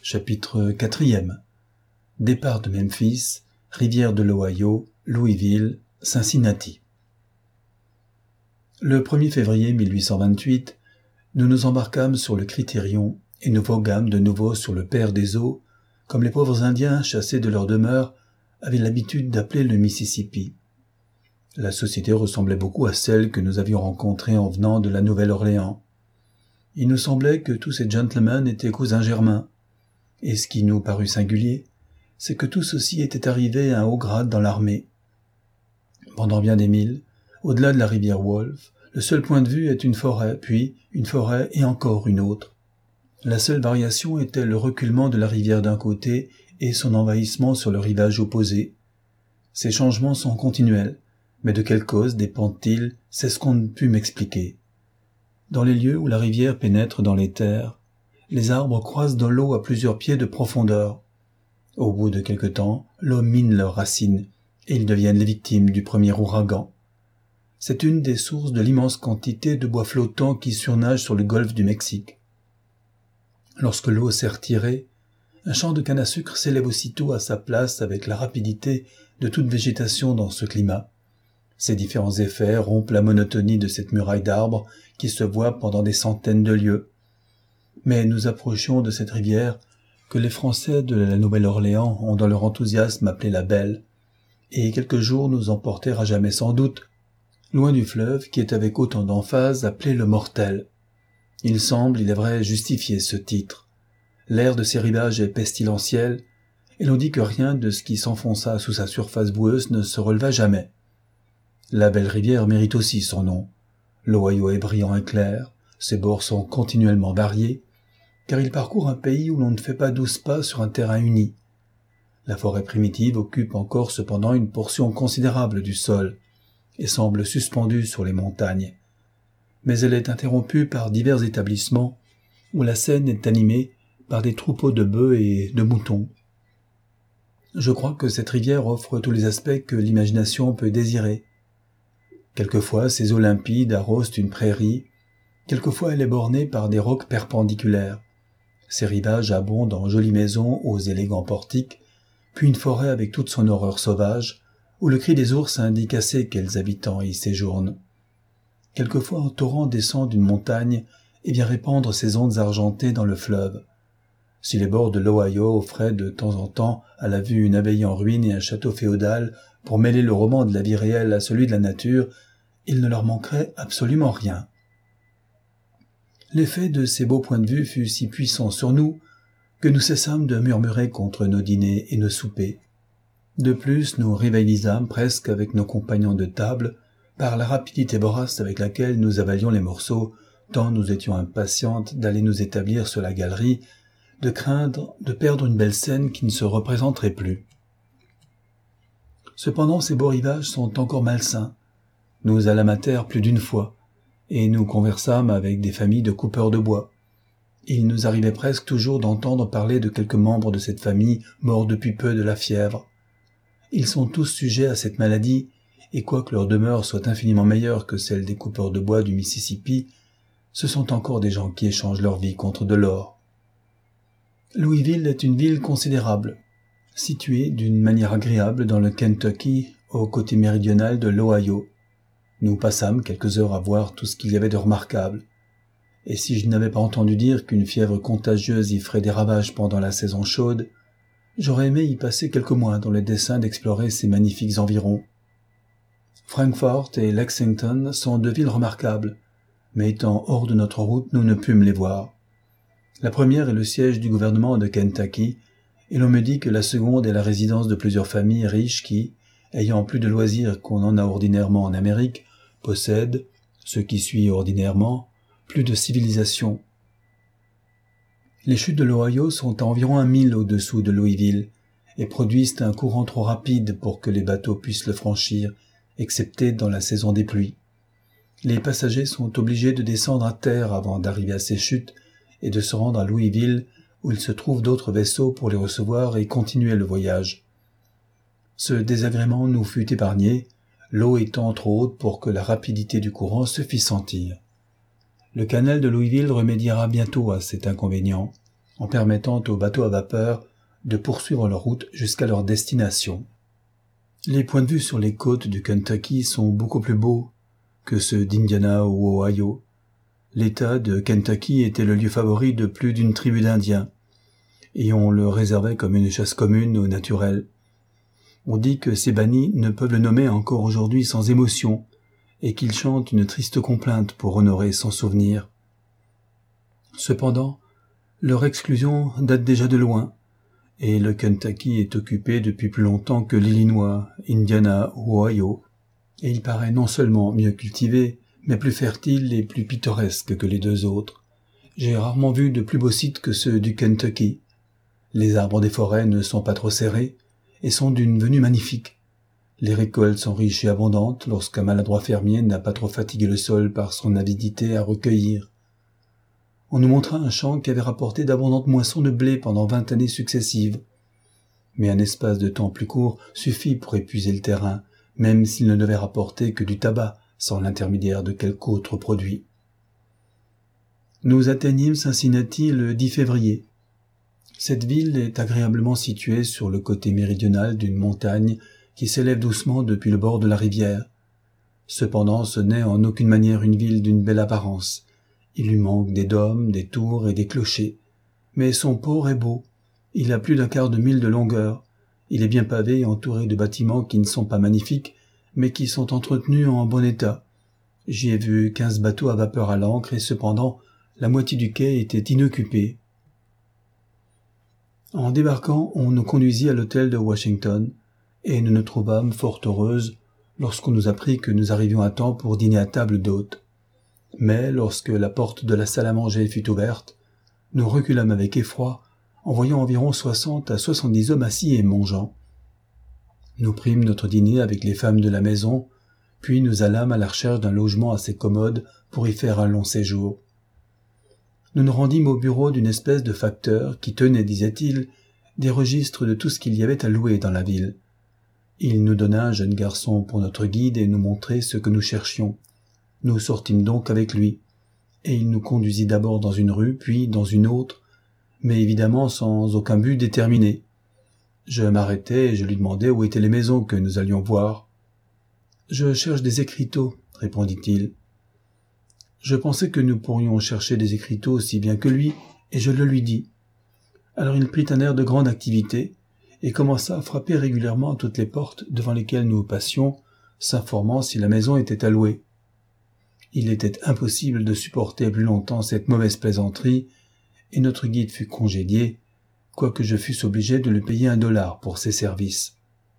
Chapitre 4. Départ de Memphis, rivière de l'Ohio, Louisville, Cincinnati. Le 1er février 1828, nous nous embarquâmes sur le Critérion et nous voguâmes de nouveau sur le Père des eaux, comme les pauvres Indiens chassés de leur demeure avaient l'habitude d'appeler le Mississippi. La société ressemblait beaucoup à celle que nous avions rencontrée en venant de la Nouvelle-Orléans. Il nous semblait que tous ces gentlemen étaient cousins germains, et ce qui nous parut singulier, c'est que tous aussi étaient arrivés à un haut grade dans l'armée. Pendant bien des milles, au-delà de la rivière Wolf, le seul point de vue est une forêt, puis une forêt et encore une autre. La seule variation était le reculement de la rivière d'un côté et son envahissement sur le rivage opposé. Ces changements sont continuels, mais de quelle cause dépendent-ils, c'est ce qu'on ne put m'expliquer. Dans les lieux où la rivière pénètre dans les terres, les arbres croissent dans l'eau à plusieurs pieds de profondeur. Au bout de quelque temps, l'eau mine leurs racines, et ils deviennent les victimes du premier ouragan. C'est une des sources de l'immense quantité de bois flottant qui surnage sur le golfe du Mexique. Lorsque l'eau s'est retirée, un champ de canne à sucre s'élève aussitôt à sa place avec la rapidité de toute végétation dans ce climat. Ces différents effets rompent la monotonie de cette muraille d'arbres qui se voit pendant des centaines de lieues. Mais nous approchions de cette rivière que les Français de la Nouvelle-Orléans ont dans leur enthousiasme appelée la Belle, et quelques jours nous emportèrent à jamais sans doute, loin du fleuve qui est avec autant d'emphase appelé le Mortel. Il semble, il est vrai, justifier ce titre. L'air de ces rivages est pestilentiel, et l'on dit que rien de ce qui s'enfonça sous sa surface boueuse ne se releva jamais. La belle rivière mérite aussi son nom. L'Ohio est brillant et clair, ses bords sont continuellement variés, car il parcourt un pays où l'on ne fait pas 12 pas sur un terrain uni. La forêt primitive occupe encore cependant une portion considérable du sol, et semble suspendue sur les montagnes. Mais elle est interrompue par divers établissements, où la scène est animée par des troupeaux de bœufs et de moutons. Je crois que cette rivière offre tous les aspects que l'imagination peut désirer. Quelquefois, ses eaux limpides arrosent une prairie, quelquefois elle est bornée par des rocs perpendiculaires. Ses rivages abondent en jolies maisons aux élégants portiques, puis une forêt avec toute son horreur sauvage, où le cri des ours indique assez quels habitants y séjournent. Quelquefois un torrent descend d'une montagne et vient répandre ses ondes argentées dans le fleuve. Si les bords de l'Ohio offraient de temps en temps à la vue une abbaye en ruine et un château féodal pour mêler le roman de la vie réelle à celui de la nature, il ne leur manquerait absolument rien. L'effet de ces beaux points de vue fut si puissant sur nous que nous cessâmes de murmurer contre nos dîners et nos soupers. De plus, nous rivalisâmes presque avec nos compagnons de table par la rapidité vorace avec laquelle nous avalions les morceaux, tant nous étions impatientes d'aller nous établir sur la galerie, de craindre de perdre une belle scène qui ne se représenterait plus. Cependant, ces beaux rivages sont encore malsains. Nous allâmes à terre plus d'une fois, et nous conversâmes avec des familles de coupeurs de bois. Il nous arrivait presque toujours d'entendre parler de quelques membres de cette famille morts depuis peu de la fièvre. Ils sont tous sujets à cette maladie, et quoique leur demeure soit infiniment meilleure que celle des coupeurs de bois du Mississippi, ce sont encore des gens qui échangent leur vie contre de l'or. Louisville est une ville considérable, située d'une manière agréable dans le Kentucky, au côté méridional de l'Ohio. Nous passâmes quelques heures à voir tout ce qu'il y avait de remarquable. Et si je n'avais pas entendu dire qu'une fièvre contagieuse y ferait des ravages pendant la saison chaude, j'aurais aimé y passer quelques mois dans le dessein d'explorer ces magnifiques environs. Frankfort et Lexington sont deux villes remarquables, mais étant hors de notre route, nous ne pûmes les voir. La première est le siège du gouvernement de Kentucky, et l'on me dit que la seconde est la résidence de plusieurs familles riches qui, ayant plus de loisirs qu'on en a ordinairement en Amérique, possèdent, ce qui suit ordinairement, plus de civilisation. Les chutes de l'Ohio sont à environ 1 mille au-dessous de Louisville et produisent un courant trop rapide pour que les bateaux puissent le franchir, excepté dans la saison des pluies. Les passagers sont obligés de descendre à terre avant d'arriver à ces chutes et de se rendre à Louisville où il se trouve d'autres vaisseaux pour les recevoir et continuer le voyage. Ce désagrément nous fut épargné, l'eau étant trop haute pour que la rapidité du courant se fît sentir. Le canal de Louisville remédiera bientôt à cet inconvénient, en permettant aux bateaux à vapeur de poursuivre leur route jusqu'à leur destination. Les points de vue sur les côtes du Kentucky sont beaucoup plus beaux que ceux d'Indiana ou Ohio. L'État de Kentucky était le lieu favori de plus d'une tribu d'Indiens, et on le réservait comme une chasse commune au naturel. On dit que ces bannis ne peuvent le nommer encore aujourd'hui sans émotion, et qu'ils chantent une triste complainte pour honorer son souvenir. Cependant, leur exclusion date déjà de loin, et le Kentucky est occupé depuis plus longtemps que l'Illinois, Indiana ou Ohio, et il paraît non seulement mieux cultivé, mais plus fertile et plus pittoresque que les deux autres. J'ai rarement vu de plus beaux sites que ceux du Kentucky. Les arbres des forêts ne sont pas trop serrés, et sont d'une venue magnifique. Les récoltes sont riches et abondantes lorsqu'un maladroit fermier n'a pas trop fatigué le sol par son avidité à recueillir. On nous montra un champ qui avait rapporté d'abondantes moissons de blé pendant 20 années successives. Mais un espace de temps plus court suffit pour épuiser le terrain, même s'il ne devait rapporter que du tabac, sans l'intermédiaire de quelque autre produit. Nous atteignîmes Cincinnati le 10 février. Cette ville est agréablement située sur le côté méridional d'une montagne qui s'élève doucement depuis le bord de la rivière. Cependant, ce n'est en aucune manière une ville d'une belle apparence. Il lui manque des dômes, des tours et des clochers. Mais son port est beau. Il a plus d'1/4 de mille de longueur. Il est bien pavé et entouré de bâtiments qui ne sont pas magnifiques, mais qui sont entretenus en bon état. J'y ai vu 15 bateaux à vapeur à l'ancre et cependant, la moitié du quai était inoccupée. En débarquant, on nous conduisit à l'hôtel de Washington, et nous nous trouvâmes fort heureuses lorsqu'on nous apprit que nous arrivions à temps pour dîner à table d'hôte. Mais lorsque la porte de la salle à manger fut ouverte, nous reculâmes avec effroi en voyant environ 60 à 70 hommes assis et mangeant. Nous prîmes notre dîner avec les femmes de la maison, puis nous allâmes à la recherche d'un logement assez commode pour y faire un long séjour. Nous nous rendîmes au bureau d'une espèce de facteur qui tenait, disait-il, des registres de tout ce qu'il y avait à louer dans la ville. Il nous donna un jeune garçon pour notre guide et nous montrait ce que nous cherchions. Nous sortîmes donc avec lui, et il nous conduisit d'abord dans une rue, puis dans une autre, mais évidemment sans aucun but déterminé. Je m'arrêtai et je lui demandai où étaient les maisons que nous allions voir. « Je cherche des écriteaux, » répondit-il. Je pensais que nous pourrions chercher des écriteaux aussi bien que lui, et je le lui dis. Alors il prit un air de grande activité, et commença à frapper régulièrement à toutes les portes devant lesquelles nous passions, s'informant si la maison était à louer. Il était impossible de supporter plus longtemps cette mauvaise plaisanterie, et notre guide fut congédié, quoique je fusse obligé de lui payer $1 pour ses services.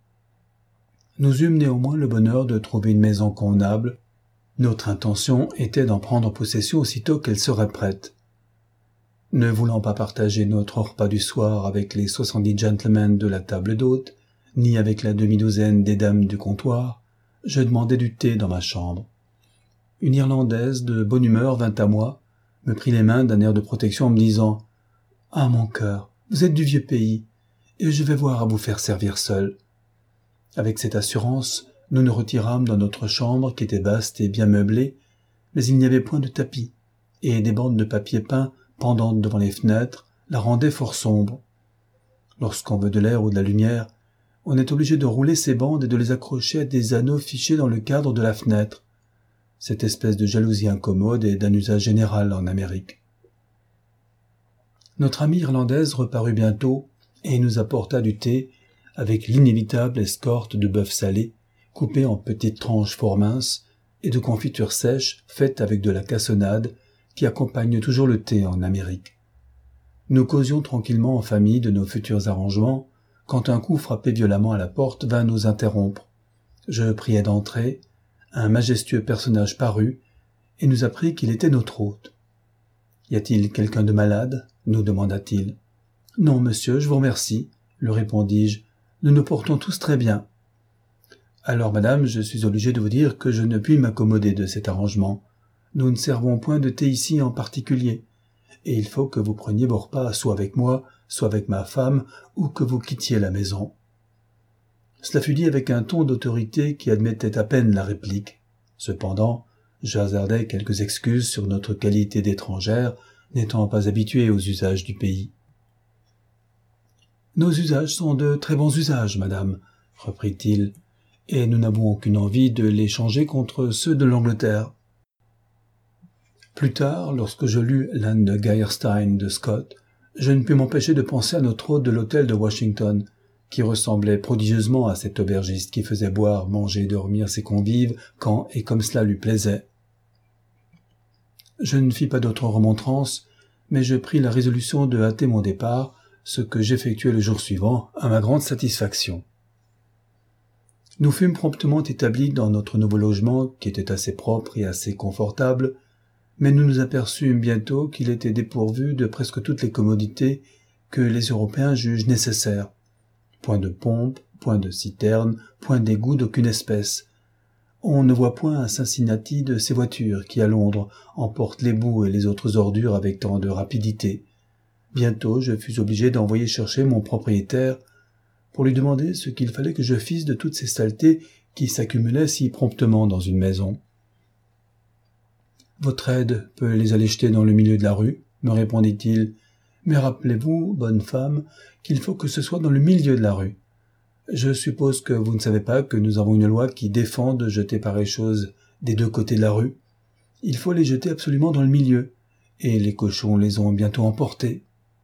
Nous eûmes néanmoins le bonheur de trouver une maison convenable. Notre intention était d'en prendre possession aussitôt qu'elle serait prête. Ne voulant pas partager notre repas du soir avec les 70 gentlemen de la table d'hôte, ni avec la demi-douzaine des dames du comptoir, je demandai du thé dans ma chambre. Une Irlandaise de bonne humeur vint à moi, me prit les mains d'un air de protection en me disant « Ah, mon cœur, vous êtes du vieux pays, et je vais voir à vous faire servir seul. » Avec cette assurance, nous nous retirâmes dans notre chambre qui était vaste et bien meublée, mais il n'y avait point de tapis, et des bandes de papier peint pendantes devant les fenêtres la rendaient fort sombre. Lorsqu'on veut de l'air ou de la lumière, on est obligé de rouler ces bandes et de les accrocher à des anneaux fichés dans le cadre de la fenêtre. Cette espèce de jalousie incommode est d'un usage général en Amérique. Notre amie irlandaise reparut bientôt et nous apporta du thé avec l'inévitable escorte de bœuf salé, coupé en petites tranches fort minces, et de confitures sèches faites avec de la cassonade qui accompagne toujours le thé en Amérique. Nous causions tranquillement en famille de nos futurs arrangements, quand un coup frappé violemment à la porte vint nous interrompre. Je priai d'entrer, un majestueux personnage parut, et nous apprit qu'il était notre hôte. « Y a-t-il quelqu'un de malade ?» nous demanda-t-il. « Non, monsieur, je vous remercie, » lui répondis-je. « Nous nous portons tous très bien. »« Alors, madame, je suis obligé de vous dire que je ne puis m'accommoder de cet arrangement. Nous ne servons point de thé ici en particulier, et il faut que vous preniez vos repas soit avec moi, soit avec ma femme, ou que vous quittiez la maison. » Cela fut dit avec un ton d'autorité qui admettait à peine la réplique. Cependant, je hasardai quelques excuses sur notre qualité d'étrangère, n'étant pas habitué aux usages du pays. Nos usages sont de très bons usages, madame, reprit-il, et nous n'avons aucune envie de les changer contre ceux de l'Angleterre. Plus tard, lorsque je lus l'Anne de Geierstein de Scott, je ne pus m'empêcher de penser à notre hôte de l'hôtel de Washington, qui ressemblait prodigieusement à cet aubergiste qui faisait boire, manger et dormir ses convives quand et comme cela lui plaisait. Je ne fis pas d'autre remontrance, mais je pris la résolution de hâter mon départ, ce que j'effectuai le jour suivant, à ma grande satisfaction. Nous fûmes promptement établis dans notre nouveau logement, qui était assez propre et assez confortable, mais nous nous aperçûmes bientôt qu'il était dépourvu de presque toutes les commodités que les Européens jugent nécessaires. Point de pompe, point de citerne, point d'égout d'aucune espèce. On ne voit point à Cincinnati de ces voitures qui, à Londres, emportent les boues et les autres ordures avec tant de rapidité. Bientôt, je fus obligé d'envoyer chercher mon propriétaire pour lui demander ce qu'il fallait que je fisse de toutes ces saletés qui s'accumulaient si promptement dans une maison. « Votre aide peut les aller jeter dans le milieu de la rue, » me répondit-il, « mais rappelez-vous, bonne femme, qu'il faut que ce soit dans le milieu de la rue. Je suppose que vous ne savez pas que nous avons une loi qui défend de jeter pareilles choses des deux côtés de la rue. Il faut les jeter absolument dans le milieu, et les cochons les ont bientôt emportés. »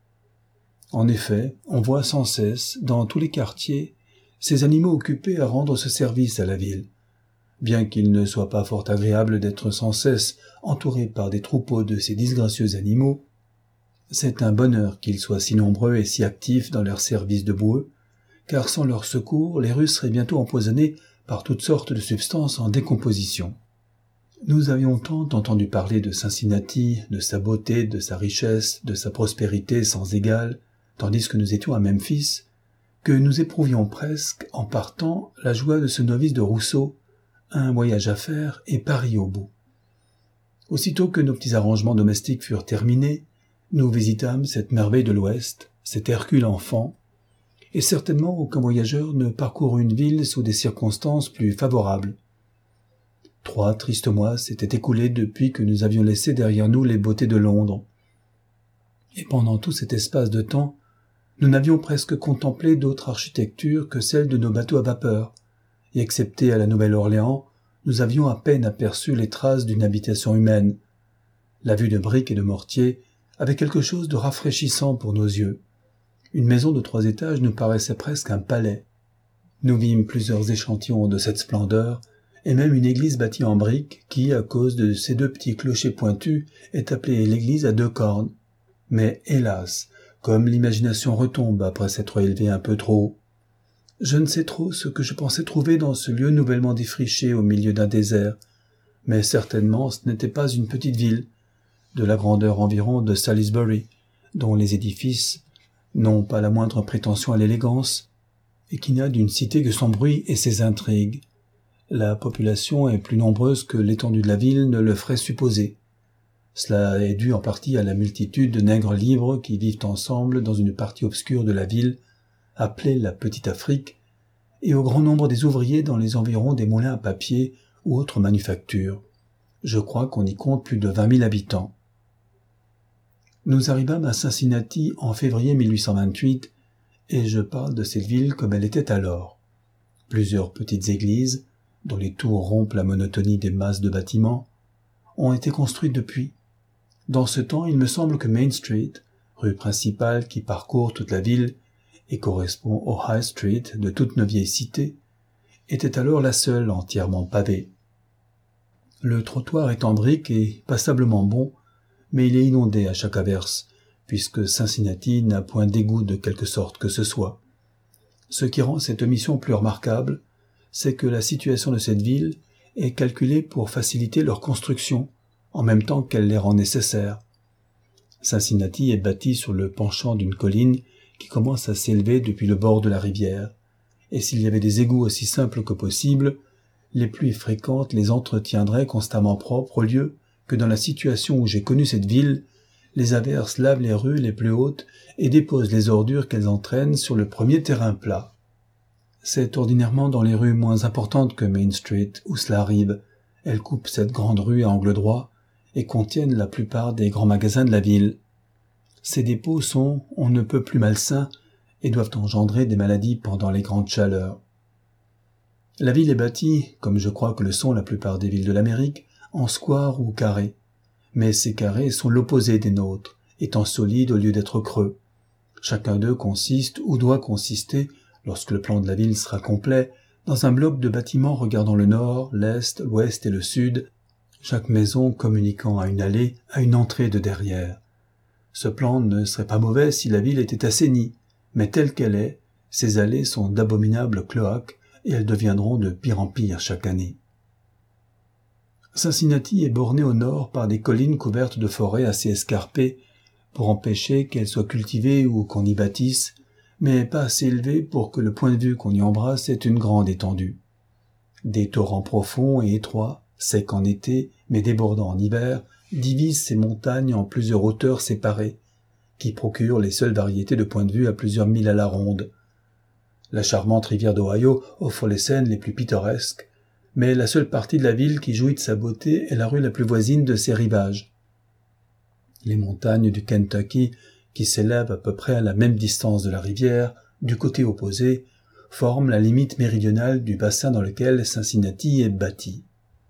En effet, on voit sans cesse, dans tous les quartiers, ces animaux occupés à rendre ce service à la ville. Bien qu'il ne soit pas fort agréable d'être sans cesse entouré par des troupeaux de ces disgracieux animaux, c'est un bonheur qu'ils soient si nombreux et si actifs dans leur service de boueux, car sans leur secours, les rues seraient bientôt empoisonnées par toutes sortes de substances en décomposition. Nous avions tant entendu parler de Cincinnati, de sa beauté, de sa richesse, de sa prospérité sans égale, tandis que nous étions à Memphis, que nous éprouvions presque, en partant, la joie de ce novice de Rousseau, un voyage à faire et Paris au bout. Aussitôt que nos petits arrangements domestiques furent terminés, nous visitâmes cette merveille de l'Ouest, cet Hercule enfant, et certainement aucun voyageur ne parcourut une ville sous des circonstances plus favorables. 3 tristes mois s'étaient écoulés depuis que nous avions laissé derrière nous les beautés de Londres. Et pendant tout cet espace de temps, nous n'avions presque contemplé d'autre architecture que celle de nos bateaux à vapeur, et excepté à la Nouvelle-Orléans, nous avions à peine aperçu les traces d'une habitation humaine. La vue de briques et de mortier avait quelque chose de rafraîchissant pour nos yeux. Une maison de 3 étages nous paraissait presque un palais. Nous vîmes plusieurs échantillons de cette splendeur, et même une église bâtie en briques qui, à cause de ses 2 petits clochers pointus, est appelée l'église à 2 cornes. Mais, hélas, comme l'imagination retombe après s'être élevée un peu trop haut. Je ne sais trop ce que je pensais trouver dans ce lieu nouvellement défriché au milieu d'un désert, mais certainement ce n'était pas une petite ville, de la grandeur environ de Salisbury, dont les édifices n'ont pas la moindre prétention à l'élégance, et qui n'a d'une cité que son bruit et ses intrigues. La population est plus nombreuse que l'étendue de la ville ne le ferait supposer. Cela est dû en partie à la multitude de nègres libres qui vivent ensemble dans une partie obscure de la ville, appelée la Petite Afrique, et au grand nombre des ouvriers dans les environs des moulins à papier ou autres manufactures. Je crois qu'on y compte plus de 20 000 habitants. Nous arrivâmes à Cincinnati en février 1828, et je parle de cette ville comme elle était alors. Plusieurs petites églises, dont les tours rompent la monotonie des masses de bâtiments, ont été construites depuis. Dans ce temps, il me semble que Main Street, rue principale qui parcourt toute la ville et correspond au High Street de toutes nos vieilles cités, était alors la seule entièrement pavée. Le trottoir est en briques et passablement bon, mais il est inondé à chaque averse, puisque Cincinnati n'a point d'égout de quelque sorte que ce soit. Ce qui rend cette mission plus remarquable, c'est que la situation de cette ville est calculée pour faciliter leur construction, en même temps qu'elle les rend nécessaires. Cincinnati est bâtie sur le penchant d'une colline qui commence à s'élever depuis le bord de la rivière, et s'il y avait des égouts aussi simples que possible, les pluies fréquentes les entretiendraient constamment propres au lieu que dans la situation où j'ai connu cette ville, les averses lavent les rues les plus hautes et déposent les ordures qu'elles entraînent sur le premier terrain plat. C'est ordinairement dans les rues moins importantes que Main Street où cela arrive. Elles coupent cette grande rue à angle droit et contiennent la plupart des grands magasins de la ville. Ces dépôts sont, on ne peut plus malsains, et doivent engendrer des maladies pendant les grandes chaleurs. La ville est bâtie, comme je crois que le sont la plupart des villes de l'Amérique, en squares ou carrés. Mais ces carrés sont l'opposé des nôtres, étant solides au lieu d'être creux. Chacun d'eux consiste ou doit consister, lorsque le plan de la ville sera complet, dans un bloc de bâtiments regardant le nord, l'est, l'ouest et le sud, chaque maison communiquant à une allée, à une entrée de derrière. Ce plan ne serait pas mauvais si la ville était assainie, mais telle qu'elle est, ces allées sont d'abominables cloaques et elles deviendront de pire en pire chaque année. Cincinnati est bornée au nord par des collines couvertes de forêts assez escarpées pour empêcher qu'elles soient cultivées ou qu'on y bâtisse, mais pas assez élevées pour que le point de vue qu'on y embrasse ait une grande étendue. Des torrents profonds et étroits, secs en été, mais débordants en hiver, divisent ces montagnes en plusieurs hauteurs séparées, qui procurent les seules variétés de points de vue à plusieurs milles à la ronde. La charmante rivière d'Ohio offre les scènes les plus pittoresques, mais la seule partie de la ville qui jouit de sa beauté est la rue la plus voisine de ses rivages. Les montagnes du Kentucky, qui s'élèvent à peu près à la même distance de la rivière, du côté opposé, forment la limite méridionale du bassin dans lequel Cincinnati est bâti.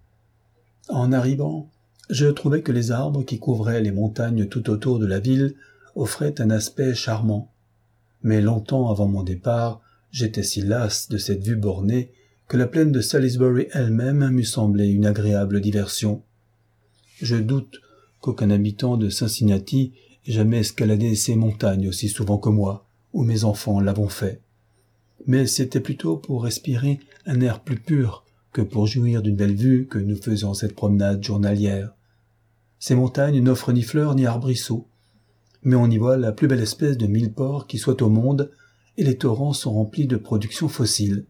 En arrivant, je trouvais que les arbres qui couvraient les montagnes tout autour de la ville offraient un aspect charmant. Mais longtemps avant mon départ, j'étais si las de cette vue bornée que la plaine de Salisbury elle-même m'eût semblé une agréable diversion. Je doute qu'aucun habitant de Cincinnati ait jamais escaladé ces montagnes aussi souvent que moi, ou mes enfants l'avons fait. Mais c'était plutôt pour respirer un air plus pur que pour jouir d'une belle vue que nous faisions cette promenade journalière. Ces montagnes n'offrent ni fleurs ni arbrisseaux, mais on y voit la plus belle espèce de mille-ports qui soit au monde, et les torrents sont remplis de productions fossiles.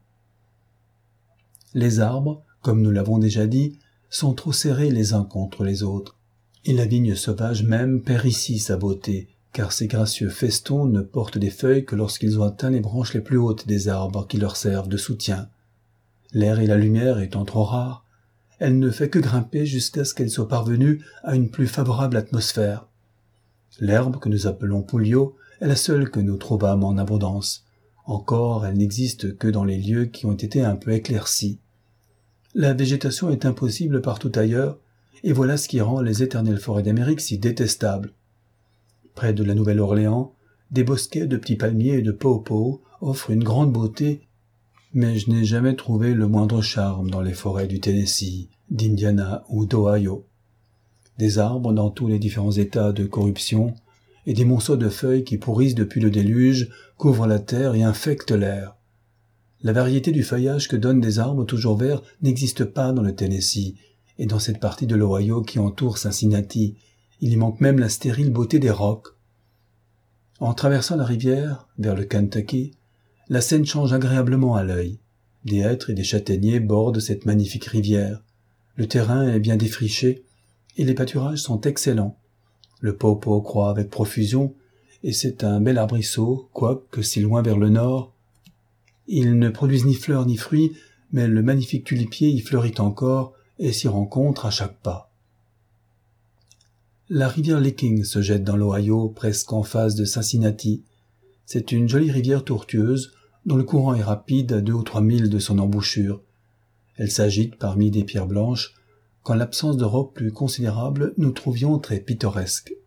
Les arbres, comme nous l'avons déjà dit, sont trop serrés les uns contre les autres, et la vigne sauvage même perd ici sa beauté, car ces gracieux festons ne portent des feuilles que lorsqu'ils ont atteint les branches les plus hautes des arbres qui leur servent de soutien. L'air et la lumière étant trop rares, elle ne fait que grimper jusqu'à ce qu'elle soit parvenue à une plus favorable atmosphère. L'herbe que nous appelons Pulio est la seule que nous trouvâmes en abondance. Encore, elle n'existe que dans les lieux qui ont été un peu éclaircis. La végétation est impossible partout ailleurs, et voilà ce qui rend les éternelles forêts d'Amérique si détestables. Près de la Nouvelle-Orléans, des bosquets de petits palmiers et de pawpaws offrent une grande beauté, mais je n'ai jamais trouvé le moindre charme dans les forêts du Tennessee, d'Indiana ou d'Ohio. Des arbres dans tous les différents états de corruption, et des monceaux de feuilles qui pourrissent depuis le déluge couvrent la terre et infectent l'air. La variété du feuillage que donnent des arbres toujours verts n'existe pas dans le Tennessee, et dans cette partie de l'Ohio qui entoure Cincinnati, il y manque même la stérile beauté des rocs. En traversant la rivière, vers le Kentucky, la scène change agréablement à l'œil. Des hêtres et des châtaigniers bordent cette magnifique rivière. Le terrain est bien défriché, et les pâturages sont excellents. Le pawpaw croît avec profusion, et c'est un bel arbrisseau, quoique si loin vers le nord. Ils ne produisent ni fleurs ni fruits, mais le magnifique tulipier y fleurit encore et s'y rencontre à chaque pas. La rivière Licking se jette dans l'Ohio, presque en face de Cincinnati. C'est une jolie rivière tourtueuse, dont le courant est rapide à 2 ou 3 milles de son embouchure. Elle s'agite parmi des pierres blanches, qu'en l'absence de rocs plus considérables, nous trouvions très pittoresques.